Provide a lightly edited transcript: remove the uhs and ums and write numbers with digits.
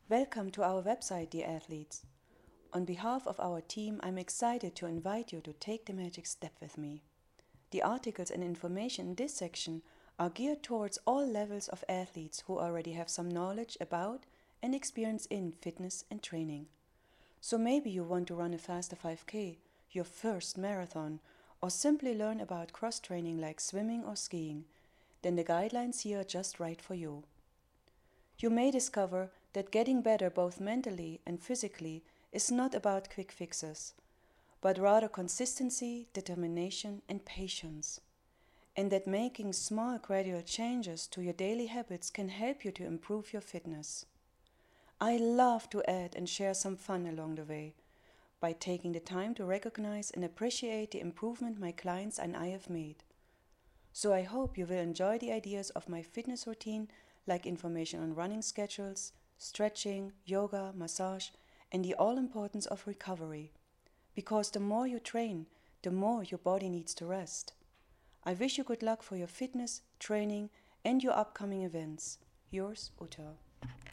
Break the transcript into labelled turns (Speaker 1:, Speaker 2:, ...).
Speaker 1: Welcome to our website, dear athletes. On behalf of our team, I'm excited to invite you to take the magic step with me. The articles and information in this section are geared towards all levels of athletes who already have some knowledge about and experience in fitness and training. So maybe you want to run a faster 5K, your first marathon, or simply learn about cross training like swimming or skiing, then the guidelines here are just right for you. You may discover that getting better both mentally and physically is not about quick fixes, but rather consistency, determination, and patience, and that making small gradual changes to your daily habits can help you to improve your fitness. I love to add and share some fun along the way by taking the time to recognize and appreciate the improvement my clients and I have made. So I hope you will enjoy the ideas of my fitness routine, like information on running schedules, stretching, yoga, massage, and the all importance of recovery. Because the more you train, the more your body needs to rest. I wish you good luck for your fitness, training, and your upcoming events. Yours, Uta.